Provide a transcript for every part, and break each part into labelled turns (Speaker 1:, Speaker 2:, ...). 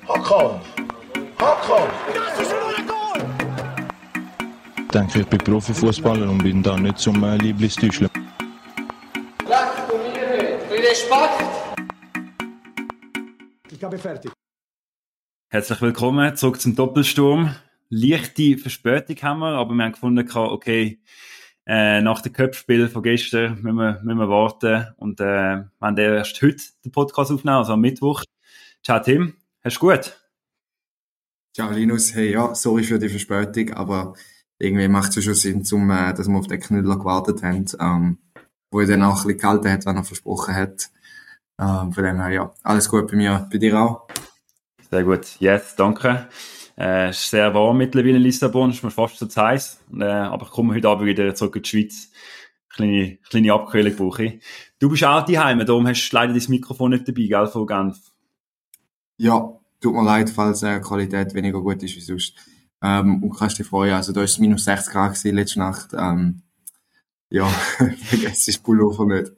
Speaker 1: Hakan! Hakan!
Speaker 2: Das ist schon ein Goal!
Speaker 3: Ich denke, ich bin Profifußballer und bin da nicht zum Lieblingstäuscheln.
Speaker 4: Lasst du mir mit Respekt!
Speaker 2: Ich habe fertig.
Speaker 5: Herzlich willkommen zurück zum Doppelsturm. Leichte Verspätung haben wir, aber wir haben gefunden, okay, nach dem Cup-Spiel von gestern müssen wir warten und wir haben erst heute den Podcast aufgenommen, also am Mittwoch. Ciao Tim, hast du gut?
Speaker 6: Ciao Linus, hey, ja, sorry für die Verspätung, aber irgendwie macht es ja schon Sinn, dass wir auf den Knüller gewartet haben, wo er dann auch ein bisschen gehalten hat, wenn er versprochen hat. Von dem her, ja, alles gut bei mir, bei dir auch?
Speaker 5: Sehr gut, yes, danke. Es ist sehr warm mittlerweile in Lissabon, ist mir fast zu heiß, aber ich komme heute Abend wieder zurück in die Schweiz. Kleine Abkühlung brauche ich. Du bist auch daheim, darum hast du leider dein Mikrofon nicht dabei, gell, von Genf?
Speaker 6: Ja, tut mir leid, falls die Qualität weniger gut ist wie sonst. Und kannst dir freuen, also da ist es minus 60 Grad gewesen letzte Nacht. Ja, vergiss das Pullover nicht.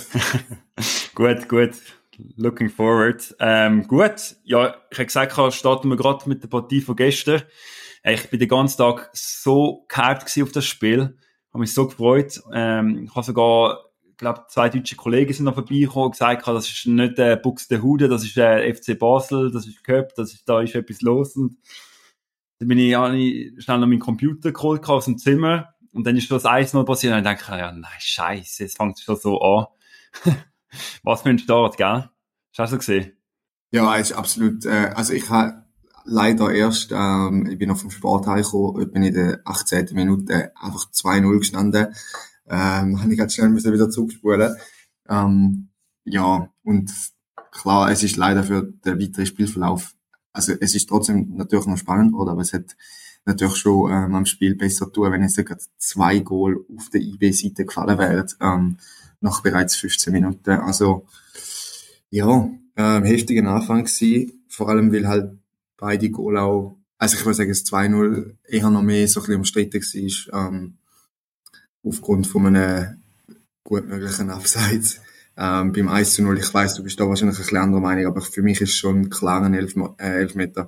Speaker 5: Gut. Looking forward. Gut, ja, ich habe gesagt, starten wir gerade mit der Partie von gestern. Ich bin den ganzen Tag so gehypt gewesen auf das Spiel. Habe mich so gefreut. Ich habe sogar, ich glaube, 2 deutsche Kollegen sind noch vorbeigekommen und gesagt, das ist nicht Buxtehude, das ist FC Basel, das ist Cup, da ist etwas los. Und dann bin ich schnell noch meinen Computer geholt aus dem Zimmer und dann ist das 1-0 passiert und dann denke ich, ja, nein, scheiße, jetzt fängt es schon so an. Was für ein Start, gell? Hast du auch so gesehen?
Speaker 6: Ja, es ist absolut, also ich habe leider erst, ich bin noch vom Sport heimgekommen, ich bin in der 18. Minute einfach 2-0 gestanden, habe ich ganz schnell müssen wieder zurückspulen. Ja, und klar, es ist leider für den weiteren Spielverlauf, also es ist trotzdem natürlich noch spannend geworden, aber es hat natürlich schon am Spiel besser tun, wenn jetzt sogar 2 Goal auf der IB-Seite gefallen wären, nach bereits 15 Minuten. Also, ja, heftiger Anfang gewesen, vor allem weil halt beide Goal auch, also ich würde sagen, das 2-0 eher noch mehr so ein bisschen umstritten war, aufgrund von einem gut möglichen Abseits. Beim 1-0, ich weiss, du bist da wahrscheinlich ein bisschen anderer Meinung, aber für mich ist schon klar ein Elfmeter.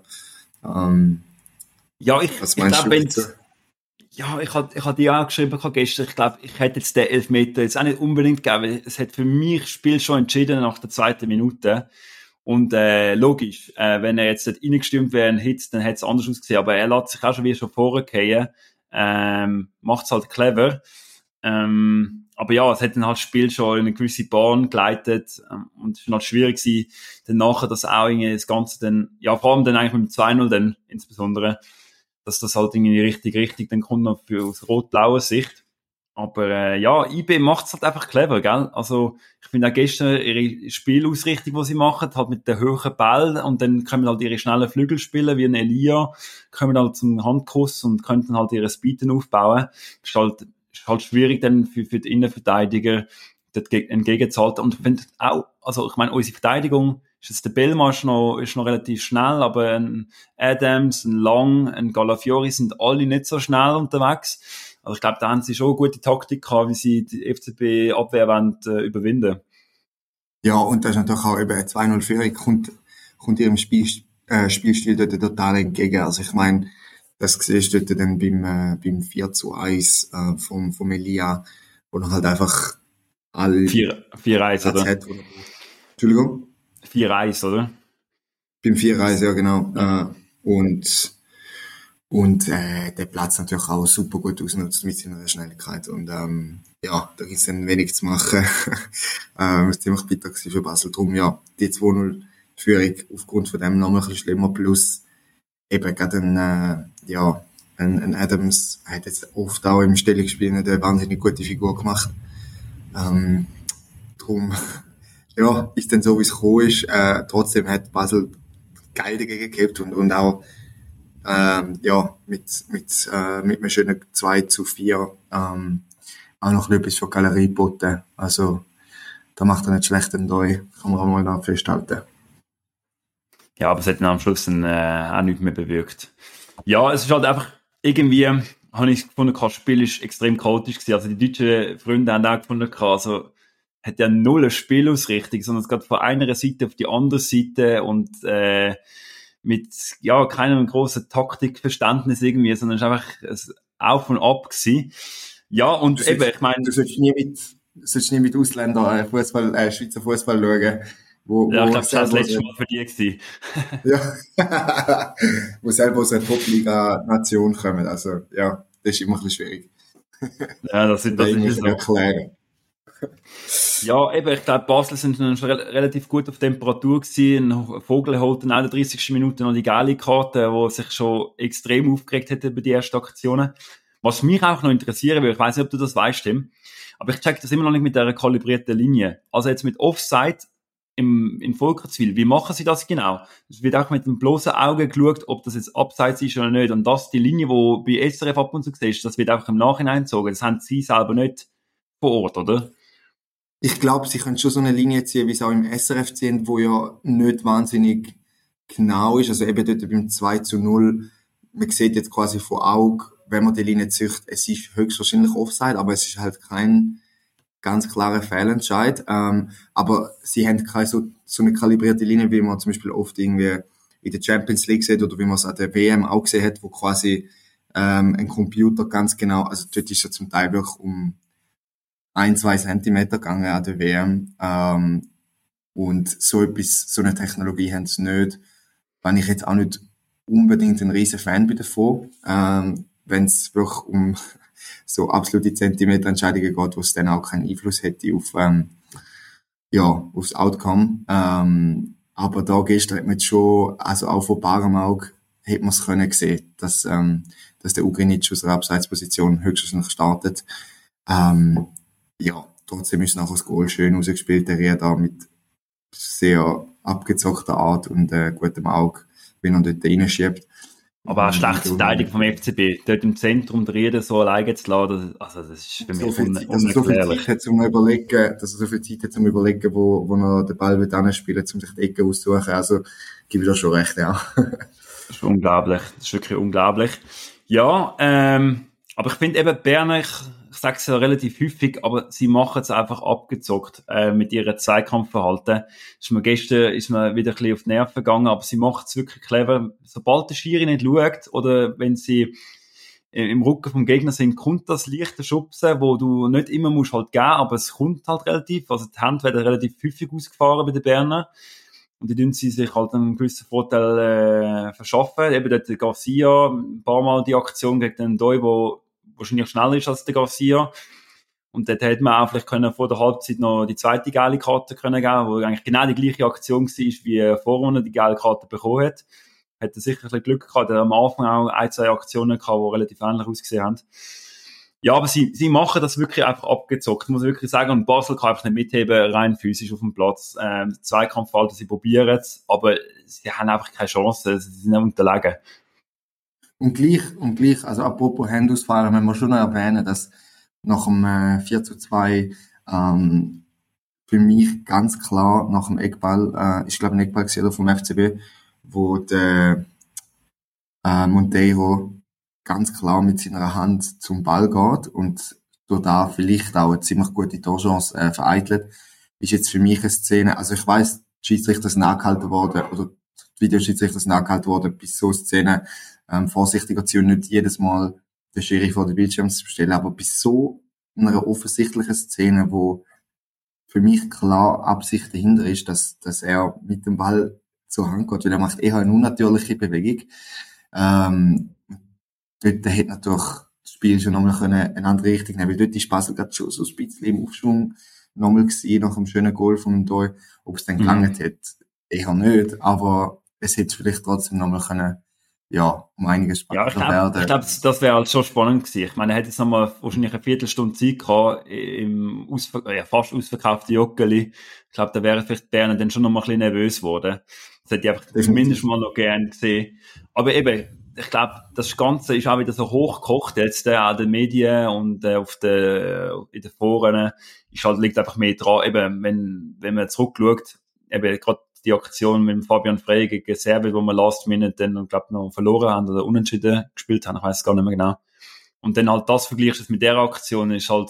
Speaker 5: Ja, ich glaube, wenn
Speaker 6: Ja,
Speaker 5: ich hatte dir auch geschrieben gestern, ich glaube, ich hätte jetzt den Elfmeter jetzt auch nicht unbedingt gegeben, weil es hat für mich das Spiel schon entschieden nach der 2. Minute. Und logisch, wenn er jetzt nicht reingestürmt wäre, ein Hit, dann hätte es anders ausgesehen. Aber er lässt sich auch schon vorgehen, macht es halt clever. Aber ja, es hat dann halt das Spiel schon in eine gewisse Bahn geleitet und es war halt schwierig gewesen, dann nachher das auch irgendwie das Ganze dann, ja vor allem dann eigentlich mit dem 2-0 dann insbesondere, dass das halt irgendwie richtig dann kommt noch für aus rot-blauer Sicht. Aber ja, IB macht's halt einfach clever, gell? Also ich finde auch gestern ihre Spielausrichtung, die sie machen, halt mit den hohen Ball und dann können halt ihre schnellen Flügel spielen, wie ein Elia, kommen halt zum Handkuss und können halt ihre Speeden aufbauen. Das ist halt schwierig dann für die Innenverteidiger dort entgegenzuhalten. Und ich finde auch, also ich meine, unsere Verteidigung ist jetzt der Belma ist noch relativ schnell, aber ein Adams, ein Lang, ein Galafiori sind alle nicht so schnell unterwegs. Also ich glaube, da haben sie schon eine gute Taktik gehabt, wie sie die FCB-Abwehr überwinden.
Speaker 6: Ja, und das ist natürlich auch eben 2-0 Führung kommt ihrem Spielstil dort total entgegen. Also ich meine, das siehst du dort dann beim 4-1 vom Elia, wo er halt einfach alle
Speaker 5: 4-1, oder?
Speaker 6: Hat, Entschuldigung?
Speaker 5: 4-1, oder?
Speaker 6: Beim 4-1, ja genau. Und der Platz natürlich auch super gut ausnutzt mit seiner Schnelligkeit. Und ja, da gibt's dann wenig zu machen. Was ziemlich bitter gewesen für Basel. Drum ja, die 2-0 Führung aufgrund von dem noch ein bisschen schlimmer. Plus eben gerade ein Adams hat jetzt oft auch im Stellungsspiel eine wahnsinnig gute Figur gemacht. Drum ja, ist dann so, wie es gekommen ist. Trotzdem hat Basel geil dagegen gehabt und auch ja, mit einem schönen 2-4 auch noch etwas für die Galerie geboten. Also da macht er nicht schlecht den Doi, kann man auch mal da festhalten.
Speaker 5: Ja, aber es hat dann am Schluss dann, auch nichts mehr bewirkt. Ja, es ist halt einfach irgendwie, habe ich gefunden, das Spiel ist extrem chaotisch gewesen. Also die deutschen Freunde haben auch gefunden, also hat ja null eine Spielausrichtung, sondern es geht von einer Seite auf die andere Seite und ja, keinem grossen Taktikverständnis irgendwie, sondern es war einfach ein Auf und Ab gewesen. Ja, und
Speaker 6: du
Speaker 5: eben, ich meine...
Speaker 6: Du sollst nie mit Ausländern Schweizer Fußball schauen.
Speaker 5: Ja, ich glaube, das war das letzte Mal für dich gewesen.
Speaker 6: Ja. Wo selber aus einer Top-Liga-Nation kommen. Also, ja, das ist immer ein bisschen schwierig.
Speaker 5: Ja, das ist so.
Speaker 6: Erklären.
Speaker 5: Ja, eben, ich glaube, Basel sind schon relativ gut auf Temperatur gewesen. Vogel holt in der 30. Minute noch die geile Karte, wo sich schon extrem aufgeregt hätte über die ersten Aktionen. Was mich auch noch interessieren würde, ich weiss nicht, ob du das weißt, Tim, aber ich check das immer noch nicht mit dieser kalibrierten Linie. Also jetzt mit Offside in Volkertswil, wie machen sie das genau? Es wird auch mit dem bloßen Auge geschaut, ob das jetzt abseits ist oder nicht. Und das, die Linie, die bei SRF ab und zu siehst, das wird einfach im Nachhinein gezogen. Das haben sie selber nicht vor Ort, oder?
Speaker 6: Ich glaube, sie können schon so eine Linie ziehen, wie sie auch im SRF ziehen, wo ja nicht wahnsinnig genau ist. Also eben dort beim 2:0, man sieht jetzt quasi von Auge, wenn man die Linie zieht, es ist höchstwahrscheinlich Offside, aber es ist halt kein ganz klarer Fehlentscheid. Aber sie haben keine so eine kalibrierte Linie, wie man zum Beispiel oft irgendwie in der Champions League sieht oder wie man es an der WM auch gesehen hat, wo quasi ein Computer ganz genau, also dort ist ja zum Teil wirklich um 1-2 Zentimeter gegangen an der WM. Und so eine Technologie haben sie nicht. Wenn ich jetzt auch nicht unbedingt ein riesen Fan bin davon, wenn es wirklich um so absolute Zentimeterentscheidungen geht, wo es dann auch keinen Einfluss hätte auf, aufs Outcome. Aber da gestern hat man jetzt schon, also auch von barem Auge, hätte man es können sehen, dass der Ugrinic aus der Abseitsposition höchstwahrscheinlich startet. Trotzdem ist nachher das Goal schön rausgespielt, der Rieda mit sehr abgezockter Art und gutem Auge, wenn er dort reinschiebt.
Speaker 5: Aber eine schlechte Verteidigung vom FCB, dort im Zentrum der Rieda so alleine zu lassen, also das ist für mich unerklärlich.
Speaker 6: Dass er so viel Zeit hat zum Überlegen, wo er den Ball wird anspielen, um sich die Ecke auszusuchen, also gebe ich da schon recht, ja.
Speaker 5: Das ist unglaublich, das ist wirklich unglaublich. Ja, aber ich finde eben Berner, ich sage es ja relativ häufig, aber sie machen es einfach abgezockt mit ihrem Zweikampfverhalten. Gestern ist mir wieder ein bisschen auf die Nerven gegangen, aber sie machen es wirklich clever. Sobald der Schiri nicht schaut oder wenn sie im Rücken vom Gegner sind, kommt das leichte Schubsen, wo du nicht immer musst halt geben, aber es kommt halt relativ. Also die Hände werden relativ häufig ausgefahren bei den Berner. Und die tun sie sich halt einen gewissen Vorteil verschaffen. Eben dort der Garcia, ein paar Mal die Aktion gegen den Doi, wo wahrscheinlich schneller ist als der Garcia. Und dort hätte man auch vielleicht können vor der Halbzeit noch die zweite geile Karte können geben, wo eigentlich genau die gleiche Aktion war, wie er vorher die geile Karte bekommen hat. Hätte sicher ein bisschen Glück gehabt, er am Anfang auch 1-2 Aktionen gehabt, die relativ ähnlich ausgesehen haben. Ja, aber sie machen das wirklich einfach abgezockt, muss ich wirklich sagen. Und Basel kann einfach nicht mitheben, rein physisch auf dem Platz. Zweikampfverhalten, sie probieren es, aber sie haben einfach keine Chance, sie sind unterlegen.
Speaker 6: Und gleich, also apropos Handausfahren, müssen wir schon noch erwähnen, dass nach dem 4:2 für mich ganz klar nach dem Eckball, ich glaube ein Eckball gesehen vom FCB, wo der Monteiro ganz klar mit seiner Hand zum Ball geht und durch da vielleicht auch eine ziemlich gute Torchance vereitelt, ist jetzt für mich eine Szene, also ich weiss, die Schiedsrichter sind angehalten worden, oder die Videoschiedsrichter sind angehalten worden, bis so Szenen vorsichtiger zu und nicht jedes Mal den Schiri vor den Bildschirm zu stellen, aber bis so einer offensichtlichen Szene, wo für mich klar Absicht dahinter ist, dass er mit dem Ball zur Hand geht, weil er macht eher eine unnatürliche Bewegung. Dort hätte natürlich das Spiel schon nochmal eine andere Richtung nehmen, weil dort ist Basel gerade schon so ein bisschen im Aufschwung nochmal gewesen, nach einem schönen Goal von dem Tor. Ob es dann gelangt hat, eher nicht, aber es hätte vielleicht trotzdem nochmal können, um einiges spannender werden.
Speaker 5: Ich glaube, das wäre halt schon spannend gewesen. Ich meine, er hätte jetzt nochmal wahrscheinlich eine Viertelstunde Zeit gehabt, im fast ausverkauften Joggeli. Ich glaube, da wäre vielleicht Berner dann schon nochmal ein bisschen nervös geworden. Das hätte ich einfach zumindest mal noch gerne gesehen. Aber eben, ich glaube, das Ganze ist auch wieder so hochgekocht jetzt, an den Medien und in den Foren liegt einfach mehr dran. Eben, wenn man zurückschaut, eben gerade die Aktion mit dem Fabian Frey gegen Serbien, wo wir Last Minute dann, glaube noch verloren haben oder unentschieden gespielt haben, ich weiß es gar nicht mehr genau. Und dann halt das vergleichst mit der Aktion, ist halt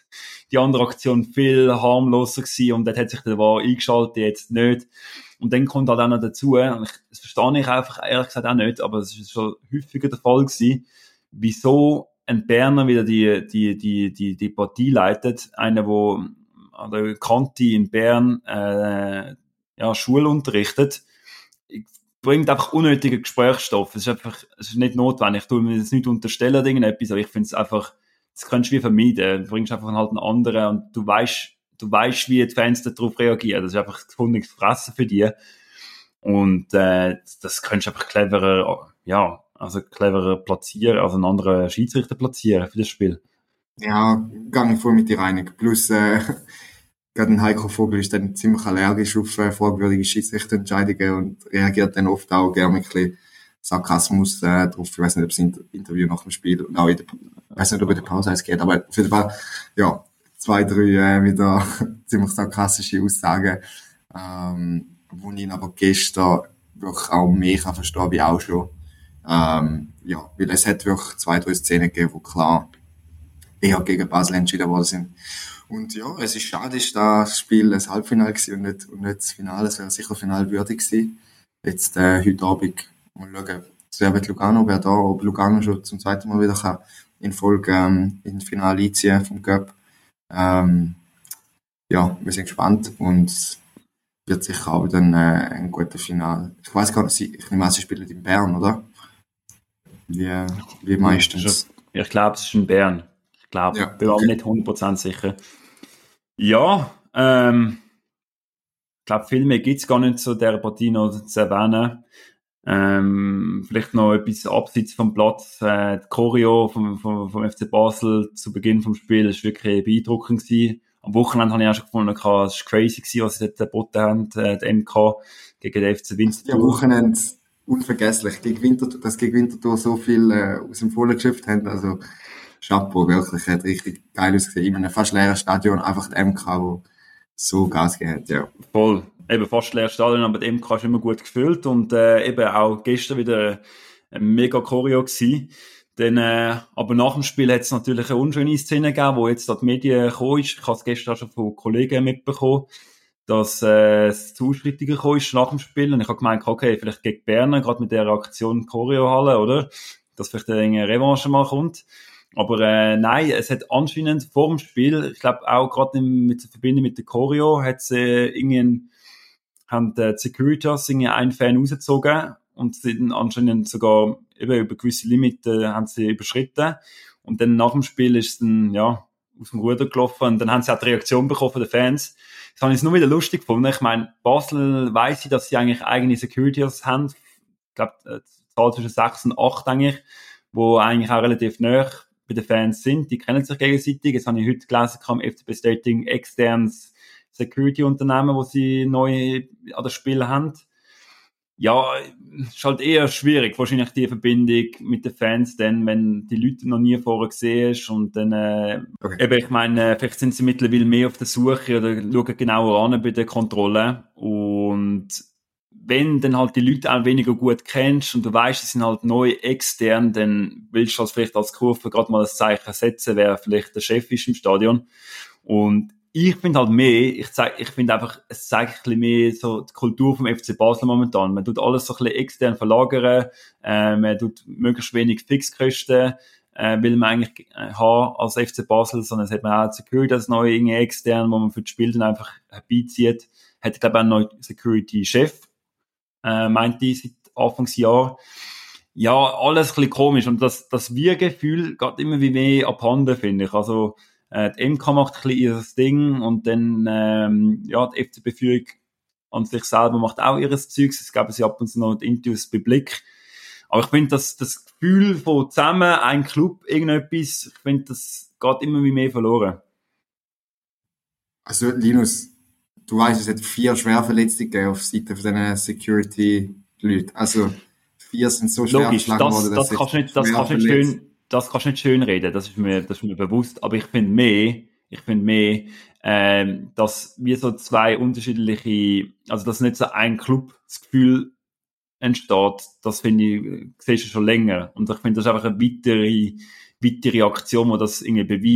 Speaker 5: die andere Aktion viel harmloser gewesen und dort hat sich der VAR eingeschaltet, jetzt nicht. Und dann kommt halt auch noch dazu, und das verstehe ich einfach ehrlich gesagt auch nicht, aber es ist schon häufiger der Fall gewesen, wieso ein Berner wieder die Partie leitet, einer, der an der Kante in Bern Schule unterrichtet, bringt einfach unnötigen Gesprächsstoff. Es ist nicht notwendig. Ich tue mir das nicht unterstellen, irgendetwas, aber ich finde es einfach, das kannst du wie vermeiden. Du bringst einfach halt einen anderen und du weißt, wie die Fans darauf reagieren. Das ist einfach das gefundenes Fressen für die. Und das könntest du einfach cleverer platzieren, also einen anderen Schiedsrichter platzieren für das Spiel.
Speaker 6: Ja, gehe ich voll mit dir einig. Plus, gerade ein Heiko Vogel ist dann ziemlich allergisch auf fragwürdige Schiedsrichterentscheidungen und reagiert dann oft auch gerne mit ein bisschen Sarkasmus drauf. Ich weiß nicht, ob es ein Interview nach dem Spiel und auch ich weiß nicht, ob in der Pause es geht, aber auf jeden Fall, ja, 2, 3 wieder ziemlich sarkastische Aussagen, wo ich aber gestern wirklich auch mehr kann verstehen wie auch schon. Weil es hat wirklich 2, 3 Szenen gegeben, wo klar eher gegen Basel entschieden worden sind. Und ja, es ist schade, dass das Spiel ein Halbfinale war und nicht das Finale. Es wäre sicher finalwürdig gewesen. Jetzt heute Abend mal schauen, Servet Lugano wäre da, ob Lugano schon zum zweiten Mal wieder kann in Folge in das Finale einziehen vom Cup. Wir sind gespannt und wird sicher auch dann ein guter Finale. Ich weiss gar nicht, ich nehme an, sie spielen in Bern, oder? Wie meistens.
Speaker 5: Ich glaube, es ist in Bern. Ich glaube, ich bin auch nicht 100% sicher. Ja, ich glaube, viel mehr gibt es gar nicht zu dieser Partie noch zu erwähnen. Vielleicht noch etwas abseits vom Platz. Die Choreo vom FC Basel zu Beginn vom Spiel ist wirklich beeindruckend gewesen. Am Wochenende habe ich auch schon gefunden, es war crazy gewesen, was sie dort geboten haben, die MK gegen den FC Winterthur.
Speaker 6: Am Wochenende unvergesslich. Dass gegen Winterthur so viel aus dem Vollen geschöpft haben, also Chapeau, wirklich, hat richtig geil ausgesehen. In einem fast leeren Stadion, einfach die MK, wo so Gas gegeben hat, ja.
Speaker 5: Voll. Eben fast leeres Stadion, aber die MK ist immer gut gefüllt und eben auch gestern wieder ein mega Choreo gewesen. Dann, aber nach dem Spiel hat es natürlich eine unschöne Szene gegeben, wo jetzt da die Medien gekommen ist. Ich habe es gestern schon von Kollegen mitbekommen, dass es zu Ausschreitungen gekommen ist nach dem Spiel. Und ich habe gemeint, okay, vielleicht gegen Berner, gerade mit der Aktion Choreo-Halle, oder? Dass vielleicht eine Revanche mal kommt. Aber nein, es hat anscheinend vor dem Spiel, ich glaube auch gerade mit der Verbindung mit der Choreo, haben die Securitas einen Fan rausgezogen und sind anscheinend sogar eben über gewisse Limite haben sie überschritten. Und dann nach dem Spiel ist es dann, aus dem Ruder gelaufen und dann haben sie auch die Reaktion bekommen von den Fans. Das habe ich nur wieder lustig gefunden. Ich meine, Basel weiss ich, dass sie eigentlich eigene Securities haben. Ich glaube, die Zahl zwischen 6 und 8 eigentlich, wo eigentlich auch relativ nahe bei den Fans sind. Die kennen sich gegenseitig. Jetzt habe ich heute gelesen, am FCB Stating externes Security-Unternehmen, wo sie neu an das Spiel haben. Ja, ist halt eher schwierig, wahrscheinlich die Verbindung mit den Fans, dann, wenn die Leute noch nie vorher gesehen hast und dann, eben, ich meine, vielleicht sind sie mittlerweile mehr auf der Suche oder schauen genauer an bei der Kontrolle und wenn dann halt die Leute auch weniger gut kennst und du weißt, sie sind halt neu extern, dann willst du halt vielleicht als Kurve gerade mal ein Zeichen setzen, wer vielleicht der Chef ist im Stadion. Und ich finde halt mehr, ich finde einfach, es zeigt ein bisschen mehr so die Kultur vom FC Basel momentan. Man tut alles so ein bisschen extern verlagern, man tut möglichst wenig Fixkosten, will man eigentlich haben als FC Basel, sondern es hat man auch Security als neue irgendwie extern, wo man für das Spiel dann einfach herbeizieht. Hat, glaube ich, auch einen neuen Security-Chef, meinte ich, seit Anfangsjahr. Ja, alles ein bisschen komisch und das Wir-Gefühl geht immer wie mehr abhanden, finde ich. Also, die MK macht ein bisschen ihr Ding und dann, die FCB-Führung an sich selber macht auch ihres Zeugs. Es gab ab und zu noch die Interviews bei Blick. Aber ich finde, das Gefühl von zusammen, ein Club, irgendetwas, ich finde, das geht immer wie mehr verloren.
Speaker 6: Also, Linus, du weißt, es hat 4 Schwerverletzte gegeben auf Seite von diesen Security-Leuten. Also, 4 sind so schwer geschlagen worden,
Speaker 5: das kannst du nicht schön reden, das ist mir bewusst, aber ich finde mehr, dass wir so 2 unterschiedliche, also dass nicht so ein Club das Gefühl entsteht, das finde ich, siehst du schon länger und ich finde, das ist einfach eine weitere Aktion, die das irgendwie beweist,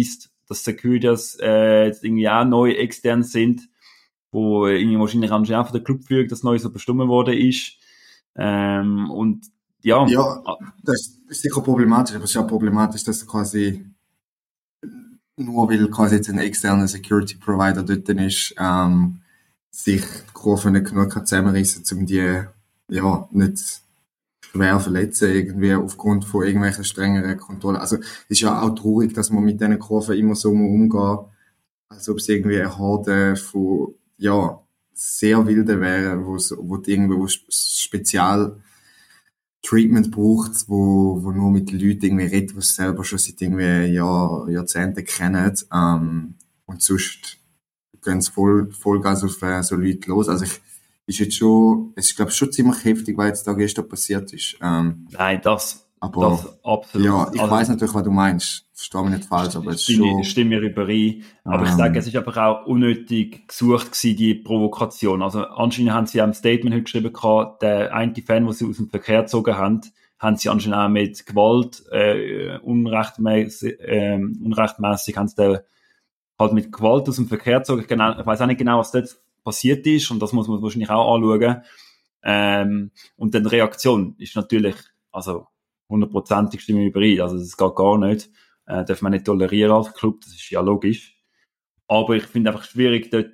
Speaker 5: dass Securitas jetzt irgendwie auch neu extern sind, wo irgendwie wahrscheinlich auch von der Clubführung das neu so bestimmt worden ist. Und ja.
Speaker 6: Ja, das ist sicher problematisch, aber es ist ja problematisch, dass quasi nur weil quasi jetzt ein externer Security Provider dort ist, sich die Kurve nicht genug zusammenreißen, um die ja nicht schwer verletzen, irgendwie aufgrund von irgendwelchen strengeren Kontrollen. Also es ist ja auch traurig, dass man mit diesen Kurven immer so umgeht, als ob es irgendwie eine Horde von ja sehr wilden wären, wo die irgendwo Spezial Treatment braucht, wo nur mit den Leuten irgendwie redet, die es selber schon seit irgendwie Jahrzehnten kennen, und sonst gehen sie Vollgas auf so Leute los. Also es ist glaube ich schon ziemlich heftig, was jetzt da gestern passiert ist.
Speaker 5: Nein, das absolut.
Speaker 6: Ja, ich weiss natürlich, was du meinst. Verstehe mich nicht falsch, aber es ist schon...
Speaker 5: Stimme mir überein. Aber ich sage, es ist einfach auch unnötig gesucht gewesen, die Provokation. Also anscheinend haben sie auch im Statement heute geschrieben gehabt, der eine Fan, den sie aus dem Verkehr gezogen haben sie anscheinend auch mit Gewalt, unrechtmäßig haben sie den halt mit Gewalt aus dem Verkehr gezogen. Genau, ich weiss auch nicht genau, was dort passiert ist, und das muss man wahrscheinlich auch anschauen. Und dann die Reaktion ist natürlich, also 100% stimme ich überein, also das geht gar nicht. Darf man nicht tolerieren als Club, das ist ja logisch. Aber ich finde einfach schwierig, dort,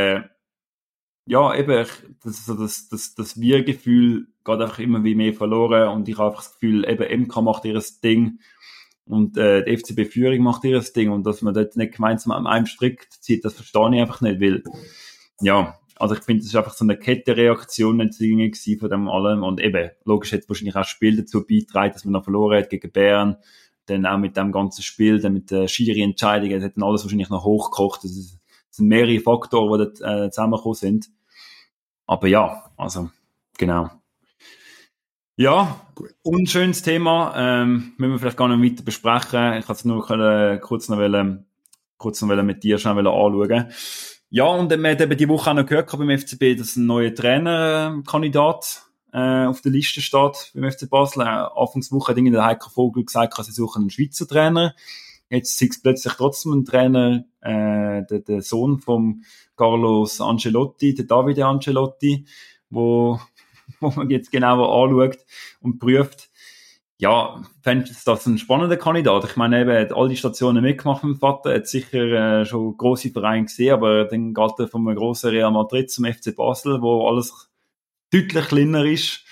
Speaker 5: das Wir-Gefühl geht einfach immer wie mehr verloren, und ich habe einfach das Gefühl, eben MK macht ihr Ding und die FCB-Führung macht ihr Ding, und dass man dort nicht gemeinsam an einem Strick zieht, das verstehe ich einfach nicht, weil, ja, also ich finde, das ist einfach so eine Kettenreaktion gewesen von dem allem, und eben, logisch hat wahrscheinlich auch das Spiel dazu beigetragen, dass man noch verloren hat gegen Bern, dann auch mit dem ganzen Spiel, dann mit der Schiri-Entscheidung, das hat dann alles wahrscheinlich noch hochgekocht. Das sind mehrere Faktoren, die dort zusammengekommen sind. Aber ja, also, genau. Ja, unschönes Thema, müssen wir vielleicht gar nicht weiter besprechen. Ich wollte es nur kurz noch mit dir schnell anschauen. Ja, und man hat eben die Woche auch noch gehört beim FCB, dass ein neuer Trainerkandidat auf der Liste steht beim FC Basel. Anfangswoche hat der Heiko Vogel gesagt, sie suchen einen Schweizer Trainer. Jetzt ist es plötzlich trotzdem ein Trainer, der Sohn von Carlos Ancelotti, der Davide Ancelotti, wo man jetzt genauer anschaut und prüft. Ja, fände ich das ein spannender Kandidat. Ich meine, eben, er hat all die Stationen mitgemacht mit dem Vater, hat sicher schon grosse Vereine gesehen, aber dann geht er von einem grossen Real Madrid zum FC Basel, wo alles deutlich kleiner ist.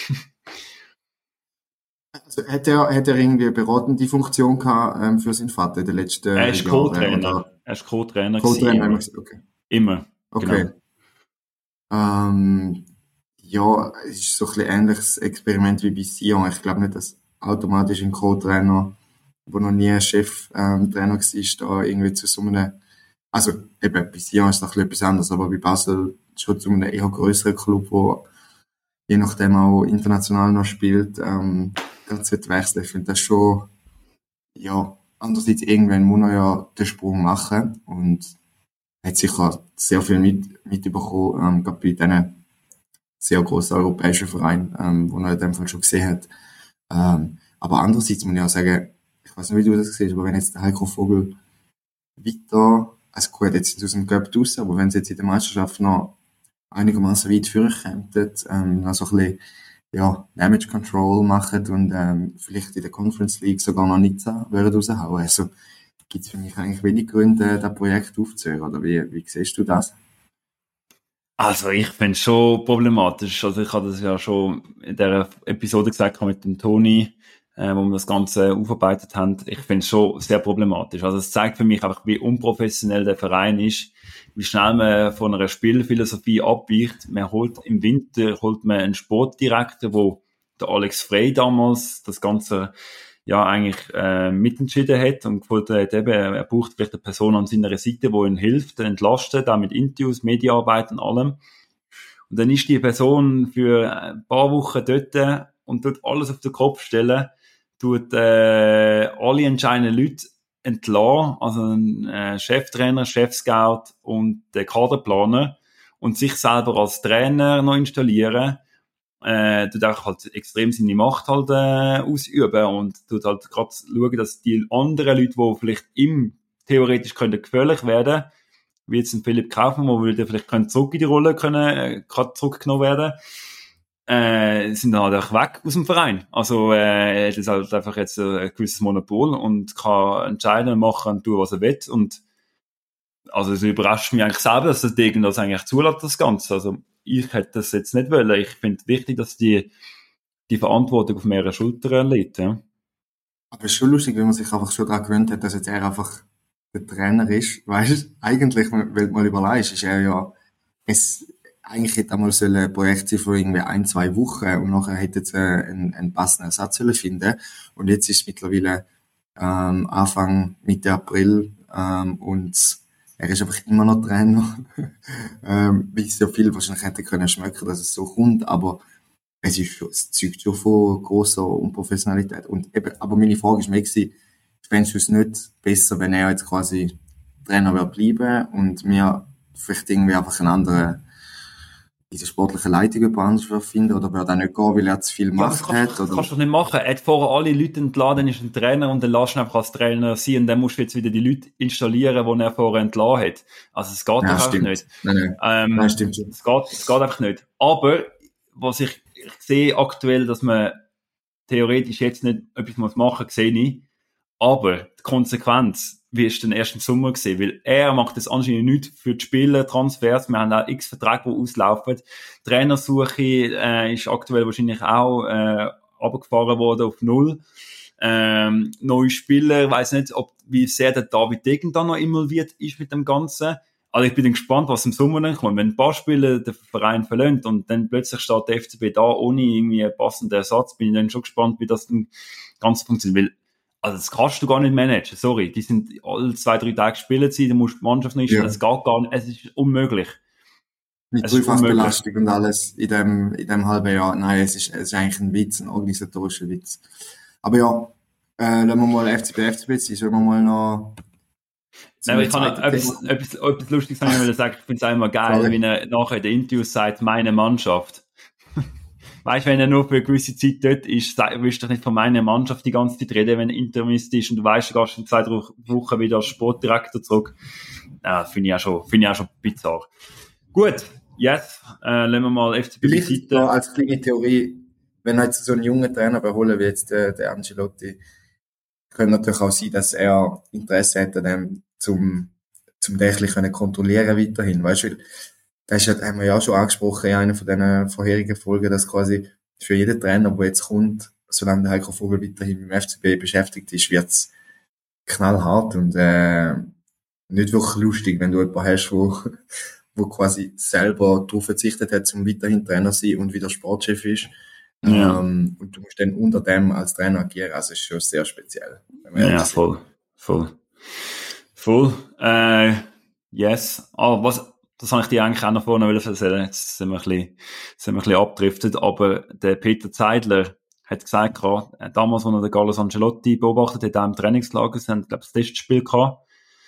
Speaker 6: Also hat er irgendwie eine beratende Funktion gehabt für seinen Vater in den letzten Jahren?
Speaker 5: Er ist Co-Trainer. Er ist Co-Trainer.
Speaker 6: Okay.
Speaker 5: Immer.
Speaker 6: Okay.
Speaker 5: Genau.
Speaker 6: Ja, es ist so ein bisschen ähnliches Experiment wie bei Sion. Ich glaube nicht, dass automatisch ein Co-Trainer, der noch nie Cheftrainer war, da irgendwie zu so einem, also eben bei Sion ist es noch etwas anderes, aber bei Basel schon zu einem eher grösseren Club, der je nachdem auch international noch spielt, ganz wird wechseln. Ich finde das schon, ja, andererseits irgendwann muss er ja den Sprung machen und hat sicher sehr viel mitbekommen, gerade bei diesen sehr grossen europäischen Vereinen, wo er in dem Fall schon gesehen hat. Aber andererseits muss ich auch sagen, ich weiß nicht, wie du das siehst, aber wenn jetzt der Heiko Vogel weiter, also gut, jetzt sind sie aus dem Cup raus, aber wenn sie jetzt in der Meisterschaft noch einigermaßen weit führen könnten, noch so ein bisschen, ja, Damage Control machen und vielleicht in der Conference League sogar noch nichts raushauen. Also gibt es für mich eigentlich wenig Gründe, das Projekt aufzuhören, oder wie siehst du das?
Speaker 5: Also ich finde es schon problematisch. Also ich habe das ja schon in der Episode gesagt mit dem Toni, wo wir das Ganze aufgearbeitet haben. Ich finde es schon sehr problematisch. Also es zeigt für mich einfach, wie unprofessionell der Verein ist, wie schnell man von einer Spielphilosophie abweicht. Im Winter holt man einen Sportdirektor, wo der Alex Frey damals das Ganze ja eigentlich mitentschieden hat und gefunden hat, eben, er braucht vielleicht eine Person an seiner Seite, die ihm hilft, entlastet, auch mit Interviews, Mediaarbeit und allem. Und dann ist die Person für ein paar Wochen dort und tut alles auf den Kopf stellen, tut alle entscheidenden Leute entlassen, also ein Cheftrainer, Chefscout und der Kaderplaner, und sich selber als Trainer noch installieren. Tut auch halt extrem seine Macht halt ausüben und tut halt gerade schauen, dass die anderen Leute, die vielleicht im theoretisch könnte gefährlich werden, wie jetzt ein Philipp Kaufmann, wo würde vielleicht zurück in die Rolle gerade zurückgenommen werden, sind dann halt auch weg aus dem Verein. Also, er hat jetzt halt einfach jetzt ein gewisses Monopol und kann entscheiden, machen und tun, was er will. Und, also, es überrascht mich eigentlich selber, dass der Degen das eigentlich zulässt, das Ganze. Also, ich hätte das jetzt nicht wollen. Ich finde es wichtig, dass die Verantwortung auf mehrere Schultern liegt, ja.
Speaker 6: Aber es ist schon lustig, wenn man sich einfach schon daran gewöhnt hat, dass jetzt er einfach der Trainer ist. Weißt du, eigentlich, wenn du mal überlegst, ist er ja, eigentlich hätte er mal so ein Projekt sein von irgendwie 1-2 Wochen und nachher hätte jetzt einen passenden Ersatz finden. Und jetzt ist es mittlerweile Anfang Mitte April und er ist einfach immer noch Trainer. Wie es ja viel wahrscheinlich hätte können schmecken, dass es so kommt, aber es zeugt schon von grosser Unprofessionalität. Und eben, aber meine Frage ist mir gewesen, fändest du es nicht besser, wenn er jetzt quasi Trainer wird bleiben und mir vielleicht irgendwie einfach einen anderen in der sportlichen Leitung jemand anders finden, oder würde er nicht gehen, weil er zu viel Macht hat?
Speaker 5: Das kannst du doch nicht machen. Er hat vorher alle Leute entlassen, dann ist ein Trainer und dann lässt du ihn einfach als Trainer sein und dann musst du jetzt wieder die Leute installieren, die er vorher entlassen hat. Also es geht doch einfach nicht.
Speaker 6: Nein, stimmt schon.
Speaker 5: Es geht einfach nicht. Aber, was ich sehe aktuell, dass man theoretisch jetzt nicht etwas machen muss, sehe ich. Aber die Konsequenz, wie ist den ersten Sommer gesehen? Weil er macht das anscheinend nicht für die Spieler, Transfers. Wir haben auch x Verträge, die auslaufen. Trainersuche ist aktuell wahrscheinlich auch runtergefahren worden auf 0. Neue Spieler, ich weiss nicht, wie sehr der David Degen da noch involviert ist mit dem Ganzen. Also ich bin dann gespannt, was im Sommer dann kommt. Wenn ein paar Spieler den Verein verlässt und dann plötzlich steht der FCB da ohne irgendwie einen passenden Ersatz, bin ich dann schon gespannt, wie das dann ganz funktioniert. Weil, also das kannst du gar nicht managen, sorry. Die sind alle 2-3 Tage spielen sie, dann musst du die Mannschaft nicht, das geht gar nicht, es ist unmöglich.
Speaker 6: Mit Prüfungsbelastung und alles in dem halben Jahr. Nein, es ist eigentlich ein Witz, ein organisatorischer Witz. Aber ja, lassen wir mal FCB sein, sollen wir mal noch...
Speaker 5: Nein, ich kann etwas Lustiges sagen, ich finde es auch immer geil, wie er nachher in den Interviews sagt, meine Mannschaft. Weißt du, wenn er nur für eine gewisse Zeit dort ist, willst du doch nicht von meiner Mannschaft die ganze Zeit reden, wenn er Interimist ist und du weißt, du gehst in 2 Wochen wieder als Sportdirektor zurück. Ja, finde ich auch schon bizarr. Gut, jetzt lassen wir mal FCB
Speaker 6: vielleicht noch als kleine Theorie, wenn jetzt so einen jungen Trainer beholen wie jetzt der Ancelotti, könnte natürlich auch sein, dass er Interesse hätte, dem zum Dächli können kontrollieren weiterhin, weißt du, das haben wir ja auch schon angesprochen in einer von den vorherigen Folgen, dass quasi für jeden Trainer, der jetzt kommt, solange der Heiko Vogel weiterhin beim FCB beschäftigt ist, wird's knallhart und nicht wirklich lustig, wenn du jemanden hast, wo quasi selber darauf verzichtet hat, zum weiterhin Trainer zu sein und wieder Sportchef ist. Ja. Und du musst dann unter dem als Trainer agieren, also es ist schon sehr speziell.
Speaker 5: Ja, voll. Yes. Das habe ich dir eigentlich auch noch vorne erzählen. Jetzt sind wir ein bisschen abgedriftet, aber der Peter Zeidler hat gesagt, damals, als er den Carlo Ancelotti beobachtet hat, auch im Trainingslager, sie haben, glaube ich, das Testspiel gehabt,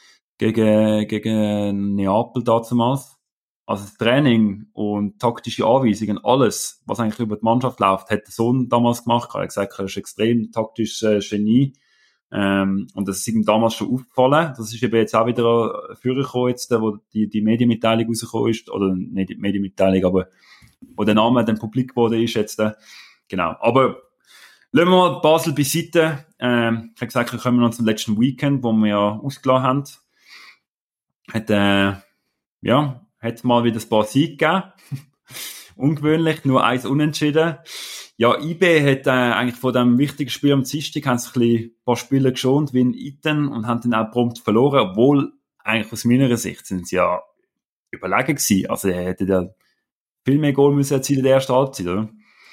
Speaker 5: gegen Neapel damals. Also das Training und taktische Anweisungen, alles, was eigentlich über die Mannschaft läuft, hat der Sohn damals gemacht. Er hat gesagt, er ist extrem taktisches Genie. Und das ist ihm damals schon aufgefallen. Das ist eben jetzt auch wieder vorgekommen, jetzt, wo die Medienmitteilung rausgekommen ist, oder nicht die Medienmitteilung, aber wo der Name dann publik geworden ist jetzt. Genau. Aber lassen wir mal Basel beiseite. Ich habe gesagt, wir kommen noch zum letzten Weekend, wo wir ja ausgelassen haben. Hat mal wieder ein paar Siege gegeben. Ungewöhnlich, nur 1 Unentschieden. Ja, IB hat eigentlich von dem wichtigen Spiel am Dienstag haben sich ein paar Spiele geschont, wie in Iten, und haben dann auch prompt verloren, obwohl eigentlich aus meiner Sicht sind sie ja überlegen gewesen. Also er hätte ja viel mehr Goal müssen erzielen in der ersten Halbzeit, oder?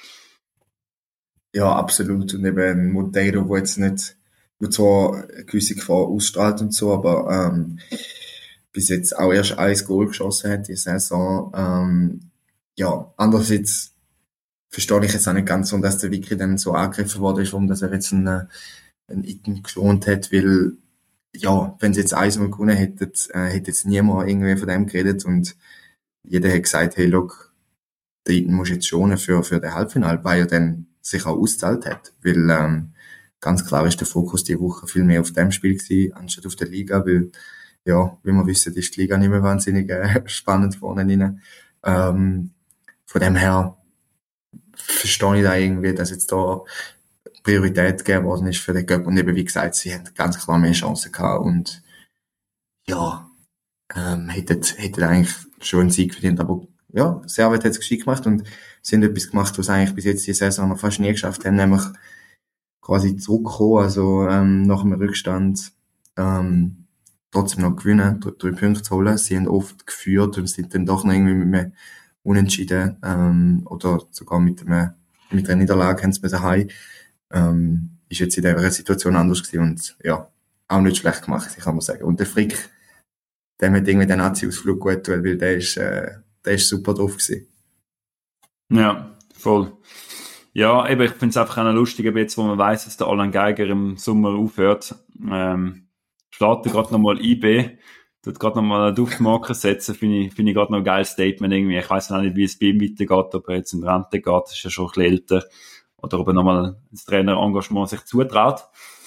Speaker 6: Ja, absolut. Und eben Monteiro, wo jetzt nicht, wo zwar eine gewisse Gefahr ausstrahlt und so, aber bis jetzt auch erst 1 Goal geschossen hat die Saison. Ja, andererseits verstehe ich jetzt auch nicht ganz, warum dass der Vicky dann so angegriffen worden ist, warum dass er jetzt einen Item geschont hat, weil, ja, wenn sie jetzt 1-0 gewonnen hätten, hätte jetzt niemand irgendwie von dem geredet und jeder hat gesagt, hey, look, der Item muss jetzt schonen für den Halbfinale, weil er dann sich auch ausgezahlt hat, weil, ganz klar ist der Fokus die Woche viel mehr auf dem Spiel gewesen, anstatt auf der Liga, weil, ja, wie wir wissen, ist die Liga nicht mehr wahnsinnig spannend vorne rein. Von dem her verstehe ich da irgendwie, dass jetzt da Priorität gegeben worden ist für den Cup und eben, wie gesagt, sie haben ganz klar mehr Chancen gehabt und ja, hätten eigentlich schon einen Sieg verdient, aber ja, Servet hat es geschickt gemacht und sind etwas gemacht, was eigentlich bis jetzt die Saison noch fast nie geschafft haben, nämlich quasi zurückkommen, also nach dem Rückstand trotzdem noch gewinnen, 3 Punkte zu holen. Sie haben oft geführt und sind dann doch noch irgendwie mit einem Unentschieden oder sogar mit einer Niederlage haben sie müssen heim. Ist jetzt in dieser Situation anders gewesen und ja, auch nicht schlecht gemacht, ich kann mal sagen. Und der Frick, dem hat irgendwie den Nazi-Ausflug gut getan, weil der ist super drauf gewesen.
Speaker 5: Ja, voll. Ja, eben, ich finde es einfach auch noch lustig, jetzt, wo man weiss, dass der Alan Geiger im Sommer aufhört, startet gerade nochmal IB, tut gerade nochmal eine Duftmarke setzen, finde ich gerade noch ein geiles Statement irgendwie. Ich weiss noch nicht, wie es bei ihm weitergeht, ob er jetzt in Rente geht, ist ja schon ein bisschen älter, oder ob er nochmal das Trainerengagement sich zutraut.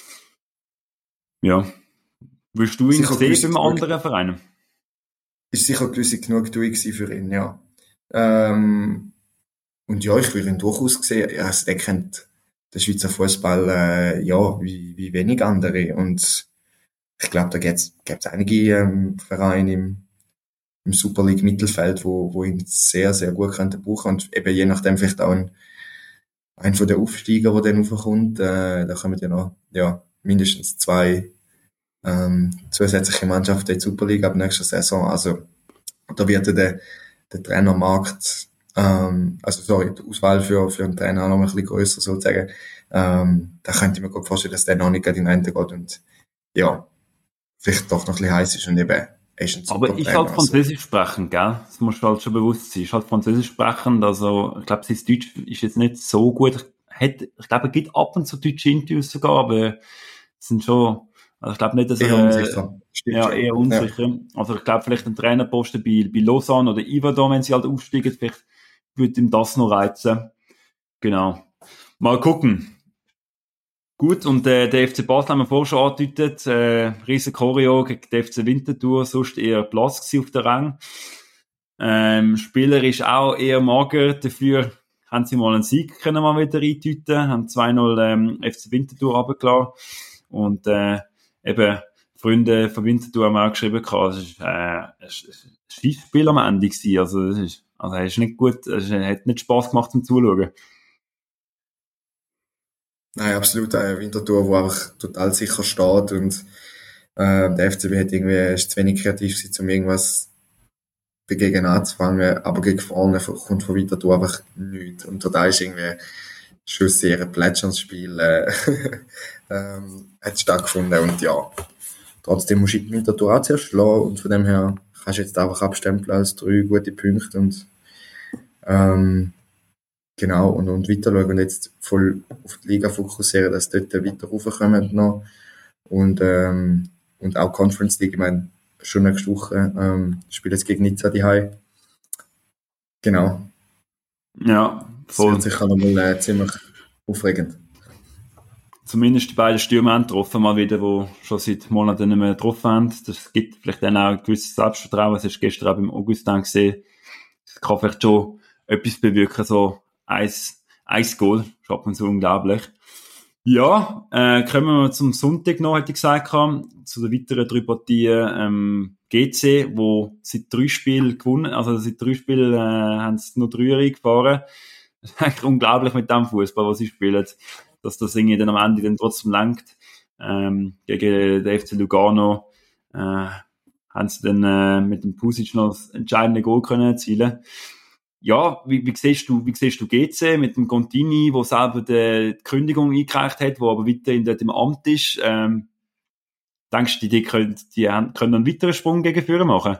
Speaker 5: Ja. Willst du ihn sehen beim anderen Verein?
Speaker 6: Ist sicher gewisse Genugtuung gewesen für ihn, ja. Und ja, ich würde ihn durchaus sehen, ja, also der kennt den Schweizer Fußball ja, wie wenig andere. Und ich glaube, da gibt's einige Vereine im Super League Mittelfeld, wo ihn sehr, sehr gut könnte brauchen. Und eben je nachdem vielleicht auch ein von den Aufsteiger, der dann raufkommt, da kommen ja noch, ja, mindestens 2 zusätzliche Mannschaften in die Super League ab nächster Saison. Also, da wird der Trainermarkt, die Auswahl für einen Trainer auch noch ein bisschen grösser, sozusagen. Da könnte ich mir gut vorstellen, dass der noch nicht in Rente geht und, ja, vielleicht doch noch ein bisschen heiß ist und eben, er ist ein super
Speaker 5: Aber ich halt Französisch sprechen, gell? Das musst du halt schon bewusst sein. Ich halt Französisch sprechen, also, ich glaube, sein Deutsch ist jetzt nicht so gut. Ich glaube, es gibt ab und zu deutsche Interviews sogar, aber es sind schon, also ich glaube nicht, dass
Speaker 6: eher unsicher. Stimmt
Speaker 5: ja,
Speaker 6: schon.
Speaker 5: eher unsicher. Ja. Also ich glaube, vielleicht ein Trainerposten bei Lausanne oder Yverdon, wenn sie halt aufsteigen, vielleicht würde ihm das noch reizen. Genau. Mal gucken. Gut, und der FC Basel haben wir vorher schon angedeutet, riesen Choreo gegen den FC Winterthur, sonst eher Platz gewesen auf der Rang. Spieler ist auch eher mager, dafür haben sie mal einen Sieg können mal wieder eintüten, haben 2-0 FC Winterthur runtergelassen und eben Freunde von Winterthur haben auch geschrieben, es war ein Scheissspiel am Ende gewesen, also es ist nicht gut, es hat nicht Spass gemacht zum Zuschauen.
Speaker 6: Nein, absolut, Winterthur, wo einfach total sicher steht und der FCB hat irgendwie, ist zu wenig kreativ gewesen, um irgendwas dagegen anzufangen, aber gegen vorne kommt von Winterthur einfach nichts und da ist irgendwie schon sehr ein plätscherndes hat stattgefunden und ja, trotzdem muss ich Winterthur auch zuerst schlagen und von dem her kannst du jetzt einfach abstempeln als 3 gute Punkte und genau, und weiter schauen und jetzt voll auf die Liga fokussieren, dass dort weiter raufkommen noch. Und auch Conference League, ich meine, schon nächste Woche, spielen jetzt gegen Nizza die High. Genau.
Speaker 5: Ja, voll.
Speaker 6: Das wird sicher nochmal ziemlich aufregend.
Speaker 5: Zumindest die beiden Stürmer haben getroffen, mal wieder, die schon seit Monaten nicht mehr getroffen haben. Das gibt vielleicht dann auch ein gewisses Selbstvertrauen. Das hast du gestern auch beim Augustin gesehen. Das kann vielleicht schon etwas bewirken, so ein Goal. Das ist so unglaublich. Ja, kommen wir zum Sonntag noch, hätte ich gesagt, zu den weiteren 3 Partien, GC, wo seit 3 Spielen gewonnen, also seit 3 Spielen, haben sie nur 3 gefahren. Das ist eigentlich unglaublich mit dem Fußball, was sie spielen, dass das irgendwie dann am Ende dann trotzdem langt. Gegen den FC Lugano, haben sie dann, mit dem Pusic noch das entscheidende Goal können erzielen. Ja, wie siehst du GC mit dem Contini, wo selber die Kündigung eingereicht hat, wo aber weiterhin dort im Amt ist? Denkst du, die können einen weiteren Sprung gegen Führer machen?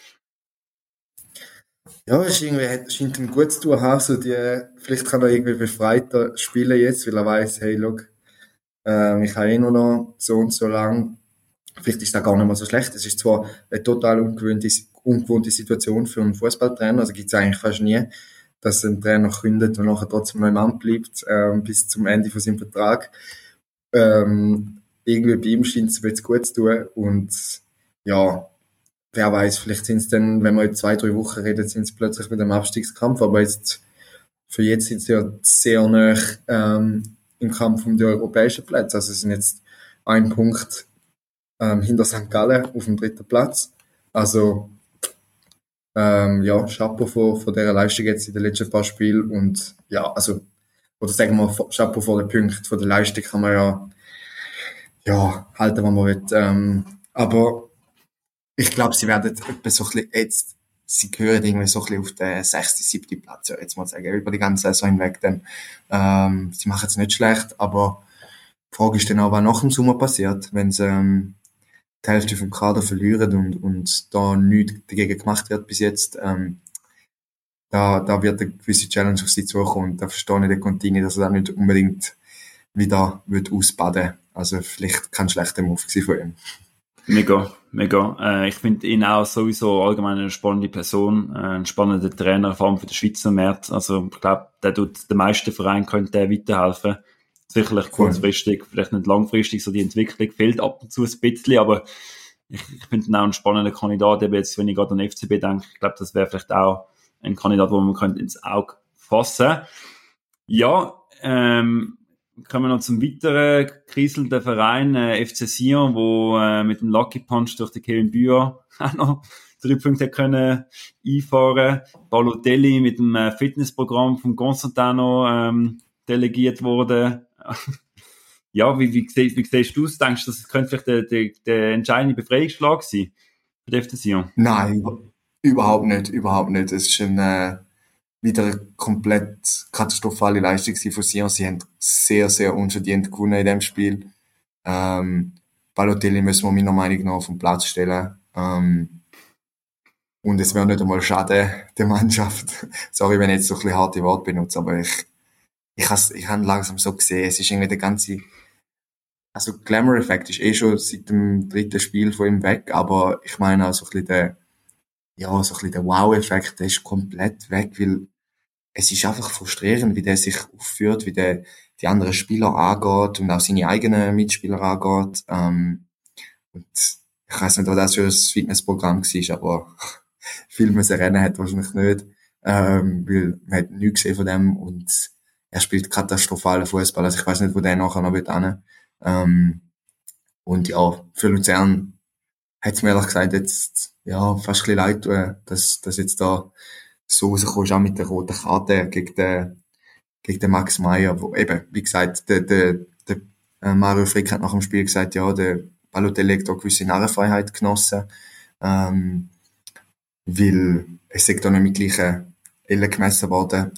Speaker 6: Ja, es scheint ihm gut zu tun haben, so vielleicht kann er irgendwie befreiter spielen jetzt, weil er weiss, hey, look, ich habe eh nur noch so und so lang. Vielleicht ist das gar nicht mal so schlecht. Es ist zwar eine total ungewohnte Situation für einen Fußballtrainer, also gibt es eigentlich fast nie, dass ein Trainer kündet und nachher trotzdem noch im Amt bleibt, bis zum Ende von seinem Vertrag. Irgendwie bei ihm scheint es jetzt gut zu tun. Und ja, wer weiß, vielleicht sind es dann, wenn wir in 2-3 Wochen reden, sind es plötzlich mit dem Abstiegskampf. Aber für jetzt sind sie ja sehr nah im Kampf um die europäischen Plätze. Also sie sind jetzt 1 Punkt hinter St. Gallen auf dem 3. Platz. Also ja, Chapeau vor dieser Leistung jetzt in den letzten paar Spielen. Und ja, also, oder sagen wir, Chapeau vor den Punkten. Von der Leistung kann man ja halten, was man will. Aber ich glaube, sie werden etwa so ein bisschen jetzt, sie gehören irgendwie so ein bisschen auf den 6., 7. Platz, ja, jetzt mal sagen, über die ganze Saison hinweg. Dann, sie machen es nicht schlecht, aber die Frage ist dann auch, was nach dem Sommer passiert, wenn sie die Hälfte vom Kader verlieren und da nichts dagegen gemacht wird bis jetzt. Da wird eine gewisse Challenge auf sie zukommen und da verstehe ich den Contini, dass er da nicht unbedingt wieder ausbaden. Also vielleicht kein schlechter Move gewesen von ihm.
Speaker 5: Mega. Ich finde ihn auch sowieso allgemein eine spannende Person, ein spannender Trainer, vor allem für den Schweizer Markt. Also ich glaube, der tut den meisten Vereinen könnte weiterhelfen. Sicherlich kurzfristig, vielleicht nicht langfristig, so die Entwicklung fehlt ab und zu ein bisschen, aber ich finde ihn auch ein spannender Kandidat, eben jetzt, wenn ich gerade an den FCB denke, ich glaube, das wäre vielleicht auch ein Kandidat, wo man könnte ins Auge fassen. Ja, kommen wir noch zum weiteren kriselnden Verein, FC Sion, wo mit dem Lucky Punch durch den Kevin Bühr auch noch 3 Punkte können einfahren. Balotelli mit dem Fitnessprogramm von Constantino delegiert wurde. Ja, wie siehst du es? Denkst du, das könnte vielleicht der entscheidende Befreiungsschlag sein für die FC Sion?
Speaker 6: Nein, überhaupt nicht. Es ist wieder eine komplett katastrophale Leistung von Sion. Sie haben sehr, sehr unverdient gewonnen in dem Spiel. Balotelli müssen wir meiner Meinung nach auf den Platz stellen. Und es wäre nicht einmal schade der Mannschaft. Sorry, wenn ich jetzt so ein bisschen harte Worte benutze, aber ich habe langsam so gesehen, es ist irgendwie der ganze, also Glamour-Effekt ist schon seit dem 3. Spiel von ihm weg, aber ich meine auch so ein bisschen der Wow-Effekt, der ist komplett weg, weil es ist einfach frustrierend, wie der sich aufführt, wie der die anderen Spieler angeht und auch seine eigenen Mitspieler angeht. Und ich weiss nicht, was das für ein Fitnessprogramm war, aber viel müssen rennen hat wahrscheinlich nicht, weil man hat nichts gesehen von dem und er spielt katastrophalen Fußball. Also ich weiss nicht, wo der nachher noch wird hin. Und ja, für Luzern hat's mir ehrlich gesagt jetzt ja fast ein bisschen leid tun, dass jetzt da so rauskommst, auch mit der roten Karte gegen den Max Meyer, wo eben, wie gesagt, der Mario Frick hat nach dem Spiel gesagt, ja, der Balotelli hat da gewisse Narrenfreiheit genossen, weil es ist da nicht mit gleichen Ellen gemessen worden.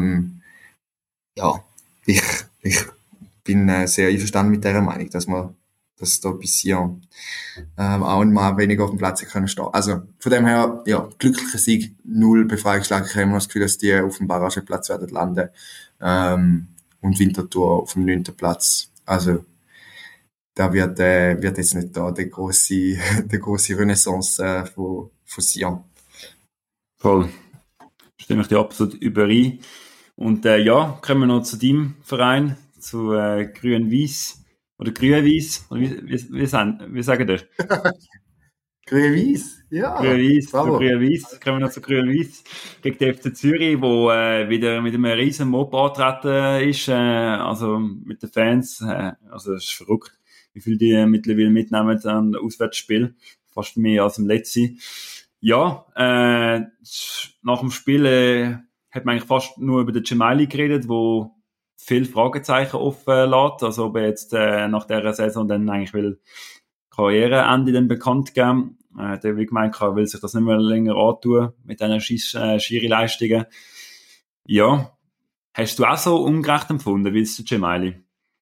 Speaker 6: Ja, ich bin sehr einverstanden mit dieser Meinung, dass da bis hier auch mal weniger auf dem Platz können stehen. Also von dem her, ja, glücklicher Sieg, 0 Befreiungsschläge. Ich habe immer das Gefühl, dass die auf dem Barrageplatz werden landen. Und Winterthur auf dem 9. Platz. Also da wird jetzt nicht da der grosse Renaissance von Sion.
Speaker 5: Voll. Stimme ich dir absolut überein. Und ja, kommen wir noch zu deinem Verein, zu Grün-Weiss. Oder Grün-Weiss, wie sagen ihr?
Speaker 6: Grün-Weiss, ja.
Speaker 5: Grün-Weiss, Grün-Weiss. Kommen wir noch zu Grün-Weiss. Gegen den FC Zürich, wo wieder mit einem riesen Mob antreten ist, also mit den Fans, also es ist verrückt, wie viel die mittlerweile mitnehmen an Auswärtsspiel. Fast mehr als im letzten. Ja, nach dem Spiel hat man eigentlich fast nur über den Gemayli geredet, wo viel Fragezeichen offen lässt, also ob er jetzt nach dieser Saison dann eigentlich will Karriereende dann bekannt geben. Der wie gemeint will sich das nicht mehr länger antun mit diesen Schiri-Leistungen. Ja, hast du auch so ungerecht empfunden wie es Gemayli?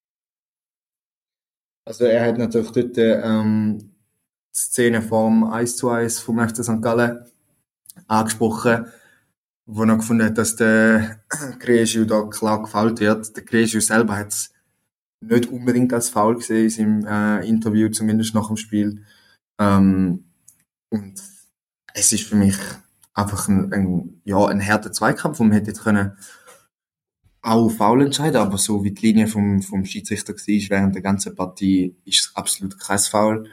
Speaker 6: Also er hat natürlich dort die Szene vom 1:1 vom FC St. Gallen angesprochen, wo er gefunden hat, dass der Gresiu da klar gefoult wird. Der Gresiu selber hat es nicht unbedingt als Foul gesehen in seinem Interview, zumindest nach dem Spiel. Und es ist für mich einfach ein harter Zweikampf, wo man hätte jetzt können auch Foul entscheiden, aber so wie die Linie vom Schiedsrichter war während der ganzen Partie, ist es absolut kein Foul.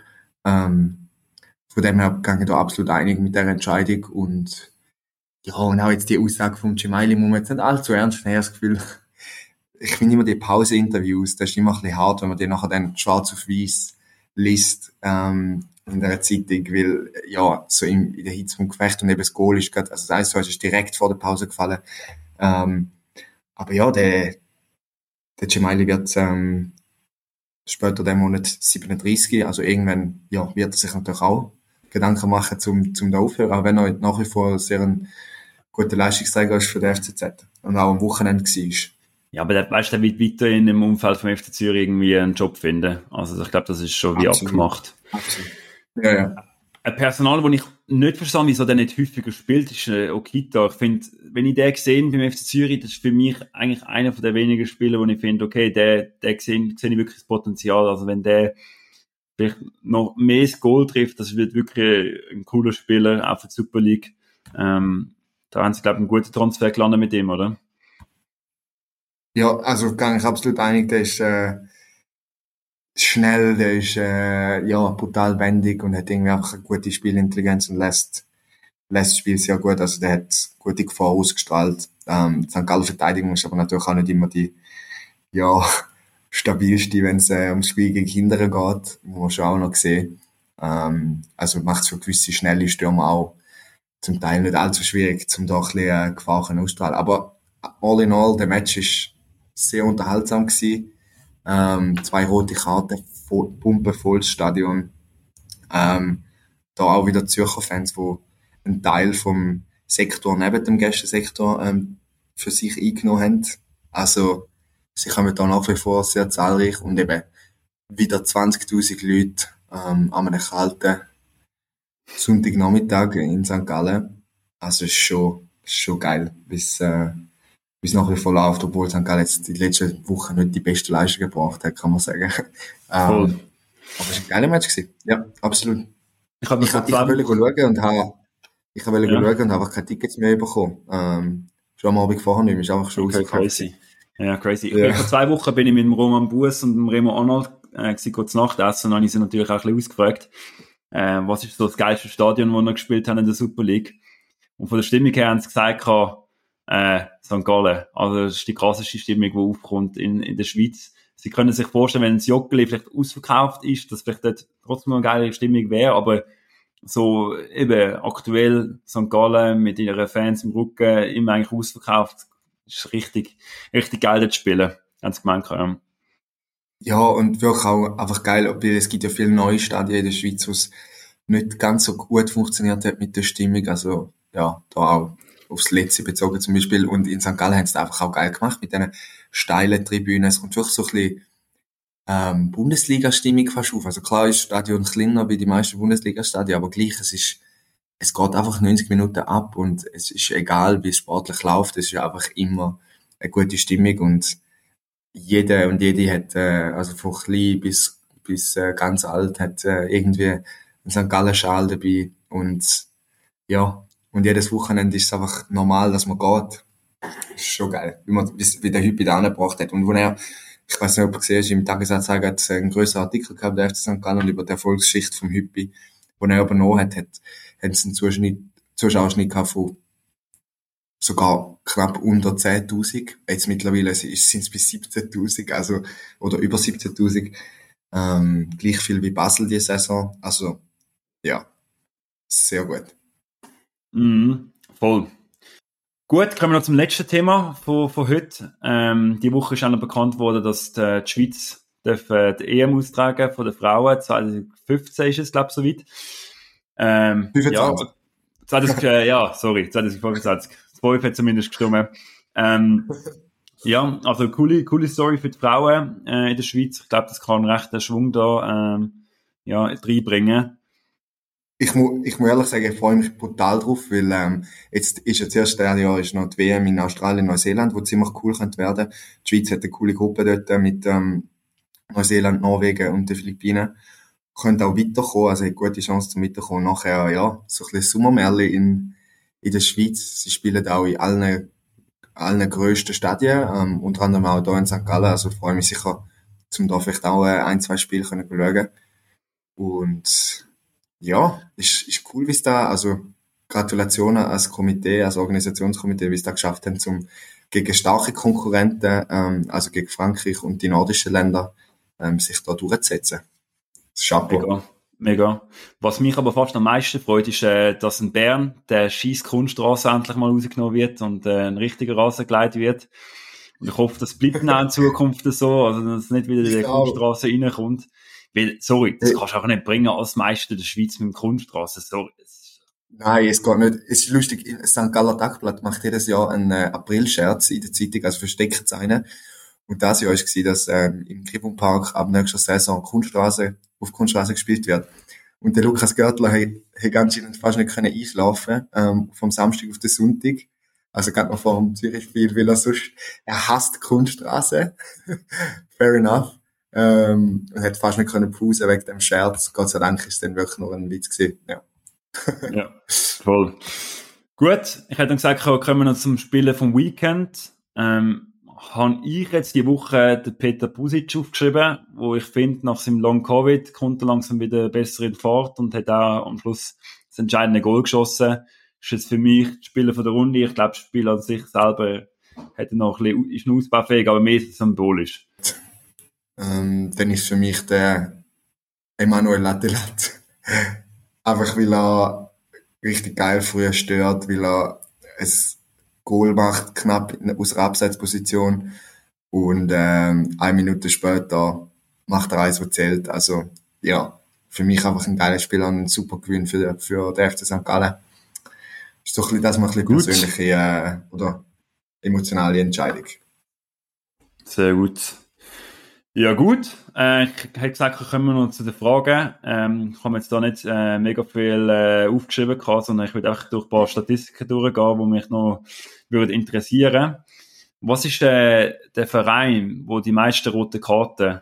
Speaker 6: Von dem her gehe ich da absolut einig mit der Entscheidung und ja, und auch jetzt die Aussage vom Gemayli muss man jetzt nicht allzu ernst nehmen, das Gefühl. Ich finde immer die Pause-Interviews, das ist immer ein bisschen hart, wenn man die nachher dann schwarz auf weiß liest, in der Zeitung, weil, ja, so in der Hitze vom Gefecht und eben das Goal ist gerade, also das ist direkt vor der Pause gefallen. Aber ja, der Gemayli wird, später den Monat 37, also irgendwann, ja, wird er sich natürlich auch Gedanken machen zum da aufhören, auch wenn er nach wie vor sehr ein guter Leistungsträger ist für den FCZ und auch am Wochenende war.
Speaker 5: Ja, aber der wird weiter in dem Umfeld vom FC Zürich irgendwie einen Job finden. Also ich glaube, das ist schon wie abgemacht.
Speaker 6: Absolut. Ja.
Speaker 5: Ein Personal, das ich nicht verstanden, wieso der nicht häufiger spielt, ist Okita. Ich finde, wenn ich den sehe beim FC Zürich, das ist für mich eigentlich einer von den wenigen Spieler, wo ich finde, okay, der sehe ich wirklich das Potenzial. Also wenn der vielleicht noch mehr das Goal trifft, das wird wirklich ein cooler Spieler, auch für die Super League. Da haben sie, glaube ich, einen guten Transfer gelandet mit ihm, oder?
Speaker 6: Ja, also kann ich absolut einig, der ist schnell, der ist ja brutal wendig und hat irgendwie einfach eine gute Spielintelligenz und lässt das Spiel sehr gut, also der hat gute Gefahr ausgestrahlt. Die St. Gallen Verteidigung ist aber natürlich auch nicht immer die stabilste, wenn es ums Spiel gegen Kinder geht, muss man schon auch noch sehen. Also macht es für gewisse schnelle Stürmer auch zum Teil nicht allzu schwierig, zum da ein bisschen Gefahr ausstrahlen. Aber all in all, der Match ist sehr unterhaltsam gewesen. 2 rote Karten, pumpenvolles Stadion. Da auch wieder Zürcher Fans, die einen Teil vom Sektor neben dem Gästensektor für sich eingenommen haben. Also sie kommen da nach wie vor sehr zahlreich und eben wieder 20.000 Leute an einem kalten Sonntagnachmittag in St. Gallen. Also ist schon geil, bis nach wie vor läuft, obwohl St. Gallen jetzt die letzten Wochen nicht die beste Leistung gebracht hat, kann man sagen. Aber es war ein geiler Match gewesen. Ja, absolut. Ich wollte schauen und habe einfach keine Tickets mehr bekommen. Schon am Abend vorher nicht, ist einfach schon
Speaker 5: crazy. Ja, crazy. Ja. Vor 2 Wochen bin ich mit dem Roman Buess und dem Remo Arnold kurz Nachtessen, und dann habe ich sie natürlich auch ein bisschen ausgefragt, was ist so das geilste Stadion, wo wir gespielt haben in der Super League. Und von der Stimmung her haben sie gesagt, St. Gallen. Also das ist die krasseste Stimmung, die aufkommt in der Schweiz. Sie können sich vorstellen, wenn das Joggeli vielleicht ausverkauft ist, dass vielleicht dort trotzdem eine geile Stimmung wäre, aber so eben aktuell St. Gallen mit ihren Fans im Rücken immer eigentlich ausverkauft, ist richtig geil dort zu spielen. Ganz gemeint, ja.
Speaker 6: Ja, und wirklich auch einfach geil, weil es gibt ja viele neue Stadien in der Schweiz, wo es nicht ganz so gut funktioniert hat mit der Stimmung. Also ja, da auch aufs Letzte bezogen zum Beispiel. Und in St. Gallen haben sie es einfach auch geil gemacht mit diesen steilen Tribünen. Es kommt wirklich so ein bisschen Bundesliga-Stimmung fast auf. Also klar ist das Stadion kleiner wie die meisten Bundesliga-Stadien, aber gleich, es geht einfach 90 Minuten ab und es ist egal, wie es sportlich läuft, es ist einfach immer eine gute Stimmung und jeder und jede hat, also von klein bis ganz alt, hat irgendwie einen St. Gallen-Schal dabei und ja, und jedes Wochenende ist es einfach normal, dass man geht. Das ist schon geil, wie der Hüppi da angebracht hat. Und ich weiß nicht, ob du gesehen hast, im Tagesanzeiger hat es einen grösseren Artikel gehabt, der FC St. Gallen, über die Erfolgsgeschichte vom Hüppi, wo er übernommen hat, haben sie einen Zuschauerschnitt gehabt von sogar knapp unter 10.000. Jetzt mittlerweile sind es bis 17.000, also, oder über 17.000. Gleich viel wie Basel die Saison. Also, ja, sehr gut.
Speaker 5: Voll. Gut, kommen wir noch zum letzten Thema von heute. Die Woche ist auch noch bekannt worden, dass die Schweiz die EM austragen von den Frauen. 2015 ist es, glaube ich, soweit.
Speaker 6: 25.
Speaker 5: 2025. 12 hat zumindest gestimmt. Ja, also coole Story für die Frauen in der Schweiz. Ich glaube, das kann recht einen Schwung da reinbringen.
Speaker 6: Ich muss ehrlich sagen, ich freue mich brutal drauf, weil jetzt ist ja das erste Jahr ist noch die WM in Australien, Neuseeland, wo ziemlich cool könnte werden. Die Schweiz hat eine coole Gruppe dort mit Neuseeland, Norwegen und den Philippinen. Könnte auch weiterkommen, also hat gute Chance zum Weiterkommen. Nachher, ja, so ein bisschen Sommermärchen in der Schweiz. Sie spielen auch in allen allen grössten Stadien, unter anderem auch hier in St. Gallen. Also freue mich sicher, zum da vielleicht auch ein, zwei Spiele können schauen. Und ja, ist cool, wie es da, also Gratulationen als Komitee, als Organisationskomitee, wie es da geschafft haben, gegen starke Konkurrenten, also gegen Frankreich und die nordischen Länder, sich da durchzusetzen. Chapeau.
Speaker 5: Mega, mega. Was mich aber fast am meisten freut, ist, dass in Bern der scheiß Kunststraße endlich mal rausgenommen wird und ein richtiger Rasen geleitet wird. Und ich hoffe, das bleibt dann auch in Zukunft so, also dass nicht wieder die Kunststraße reinkommt. Weil, sorry, das kannst du auch nicht bringen als Meister der Schweiz mit dem Kunststraße. Sorry.
Speaker 6: Nein, es geht nicht. Es ist lustig, St. Galler Tagblatt macht jedes Jahr einen April-Scherz in der Zeitung, also versteckt es einen. Und das Jahr war es, dass im Gribun Park ab nächster Saison auf Kunststraße gespielt wird. Und der Lukas Görtler hat anscheinend fast nicht können einschlafen, vom Samstag auf den Sonntag. Also gerade noch vor dem Zürich-Spiel, weil er hasst Kunststraße. Fair enough. Und hat fast nicht können pausen wegen dem Scherz. Gott sei Dank ist es dann wirklich nur ein Witz gewesen. Ja.
Speaker 5: Ja, voll. Gut, ich hätte dann gesagt, kommen wir noch zum Spielen vom Weekend. Habe ich jetzt die Woche den Peter Pusic aufgeschrieben, wo ich finde, nach seinem Long Covid kommt er langsam wieder besser in Fahrt und hat auch am Schluss das entscheidende Goal geschossen. Ist jetzt für mich das Spieler von der Runde. Ich glaube, das Spiel an sich selber hätte noch ein bisschen, ist noch ausbaufähig, aber mehr symbolisch.
Speaker 6: Dann ist für mich der Emmanuel Latelat. Einfach weil er richtig geil früher stört, weil er es Goal macht, knapp aus der Abseitsposition. Und 1 Minute später macht er eins, was zählt. Also ja, für mich einfach ein geiler Spieler und ein super Gewinn für den FC St. Gallen. Ist doch ein bisschen das mal ein bisschen persönliche oder emotionale Entscheidung.
Speaker 5: Sehr gut. Ja gut, ich hätte gesagt, kommen wir noch zu den Fragen. Ich habe jetzt da nicht mega viel aufgeschrieben gehabt, sondern ich würde einfach durch ein paar Statistiken durchgehen, die mich noch würde interessieren. Was ist der Verein, wo die meisten roten Karten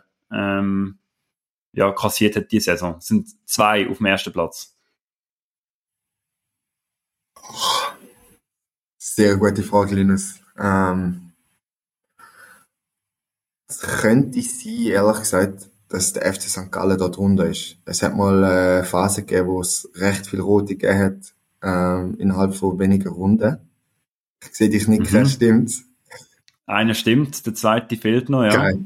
Speaker 5: kassiert hat diese Saison? Es sind 2 auf dem ersten Platz.
Speaker 6: Sehr gute Frage, Linus. Es könnte sein, ehrlich gesagt, dass der FC St. Gallen da drunter ist. Es hat mal eine Phase gegeben, wo es recht viel Rote gegeben hat, innerhalb von wenigen Runden. Ich sehe dich nicht, stimmt's?
Speaker 5: Einer stimmt, der zweite fehlt noch, ja.
Speaker 6: Geil.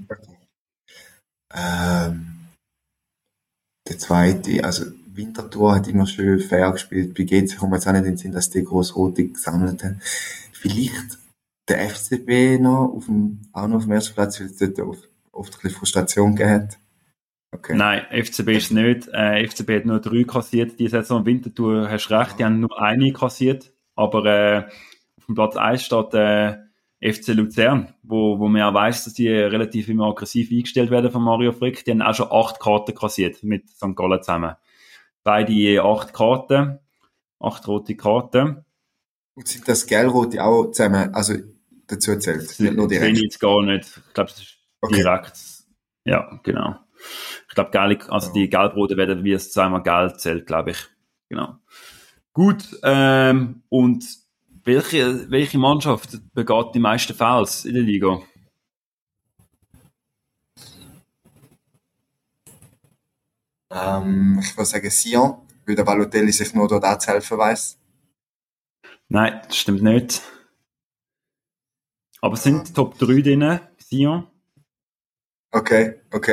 Speaker 6: Der zweite, also Winterthur hat immer schön fair gespielt. Bei GC kommt jetzt auch nicht in den Sinn, dass die gross Rote gesammelt haben. Vielleicht der FCB auch noch auf dem ersten Platz, weil es dort oft ein bisschen Frustration gegeben hat. Okay.
Speaker 5: Nein, FCB ist nicht. FCB hat nur 3 kassiert diese Saison. Winterthur, hast recht, die haben nur 1 kassiert. Aber auf dem Platz 1 steht FC Luzern, wo man ja weiss, dass die relativ immer aggressiv eingestellt werden von Mario Frick. Die haben auch schon 8 Karten kassiert mit St. Gallen zusammen. Beide 8 Karten, 8 rote Karten.
Speaker 6: Und sind das Gelb-Rote auch zusammen, also dazu zählt?
Speaker 5: Nicht nur direkt? Jetzt gar nicht. Ich glaube, das ist direkt. Ja, genau. Ich glaube, die Gelb-Rote werden wie es zweimal Geld zählt, glaube ich. Genau. Gut, und welche Mannschaft begeht die meisten Fouls in der Liga?
Speaker 6: Ich würde sagen Sion, weil der Balotelli sich nur dort zu helfen weiss.
Speaker 5: Nein, das stimmt nicht. Aber es sind Top 3 drin, Sion.
Speaker 6: Okay.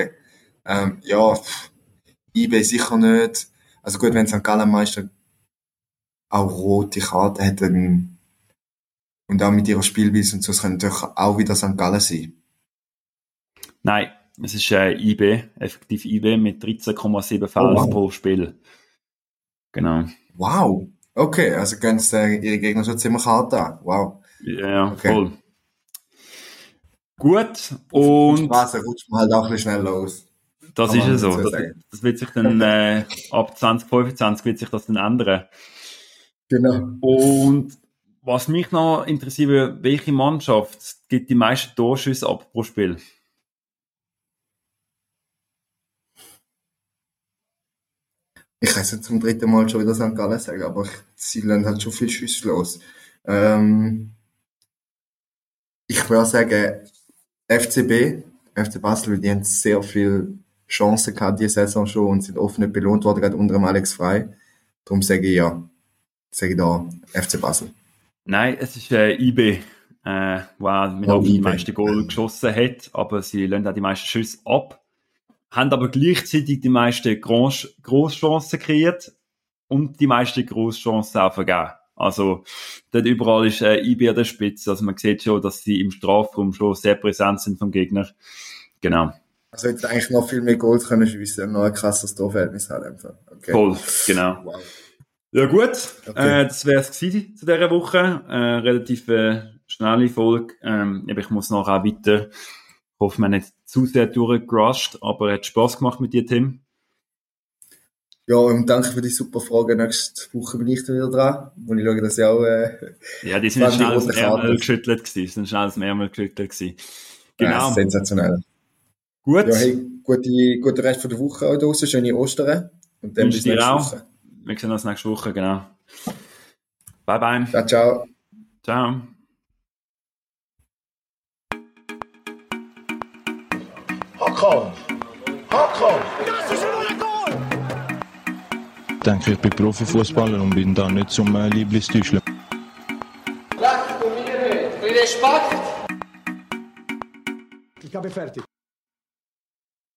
Speaker 6: IB sicher nicht. Also gut, wenn St. Gallen Meister auch rote Karten hätten und auch mit ihrer Spielweise und so, es könnte natürlich auch wieder St. Gallen sein.
Speaker 5: Nein, es ist IB, effektiv IB mit 13,7 Fouls pro Spiel. Genau.
Speaker 6: Wow. Okay, also gehen ihre Gegner schon ziemlich hart an. Wow.
Speaker 5: Ja,
Speaker 6: okay.
Speaker 5: Voll. Gut, und
Speaker 6: Straße rutscht man halt auch ein bisschen schnell los.
Speaker 5: Das ist ja so. Das wird sich dann ab 2025 wird sich das dann ändern.
Speaker 6: Genau.
Speaker 5: Und was mich noch interessiert, welche Mannschaft gibt die meisten Torschüsse ab pro Spiel?
Speaker 6: Ich kann es jetzt zum 3. Mal schon wieder St. Gallen sagen, aber sie lassen halt schon viel Schüsse los. Ich würde sagen, FC Basel, die haben sehr viele Chancen gehabt diese Saison schon und sind oft nicht belohnt worden, gerade unter dem Alex Frey. Darum sage ich da FC Basel.
Speaker 5: Nein, es ist IB, der mit die meisten Goal geschossen hat, aber sie lassen auch die meisten Schüsse ab, haben aber gleichzeitig die meisten Grosschancen kreiert und die meisten Grosschancen auch vergeben. Also, dort überall ist IB an der Spitze. Also, man sieht schon, dass sie im Strafraum schon sehr präsent sind vom Gegner. Genau.
Speaker 6: Also, jetzt eigentlich noch viel mehr Goals können schiessen, noch ein krasses Torverhältnis haben. Okay.
Speaker 5: Voll, genau. Wow. Ja, gut. Okay. Das wäre es gewesen zu dieser Woche. Relativ schnelle Folge. Ich muss nachher auch weiter. Ich hoffe, man hat nicht zu sehr durchgerusht, aber es hat Spass gemacht mit dir, Tim.
Speaker 6: Ja, und danke für die super Frage. Nächste Woche bin ich dann wieder dran. Und ich schaue, dass ich auch,
Speaker 5: ja, die sind schnell aus dem Ärmel geschüttelt gewesen. Genau.
Speaker 6: Ja, sensationell.
Speaker 5: Gut.
Speaker 6: Ja, hey, gute Rest von der Woche auch draussen. Schöne Ostern. Und dann bis nächste Woche.
Speaker 5: Wir sehen uns nächste Woche, genau. Bye, bye.
Speaker 6: Ciao, ciao.
Speaker 5: Ciao.
Speaker 1: Hakon! Hakon!
Speaker 2: Das ist wieder ein Goal!
Speaker 3: Ich denke, ich bin Profifußballer und bin da nicht zum Lieblingstäuscheln.
Speaker 4: Lasst du mir nicht. Respekt!
Speaker 2: Ich habe fertig.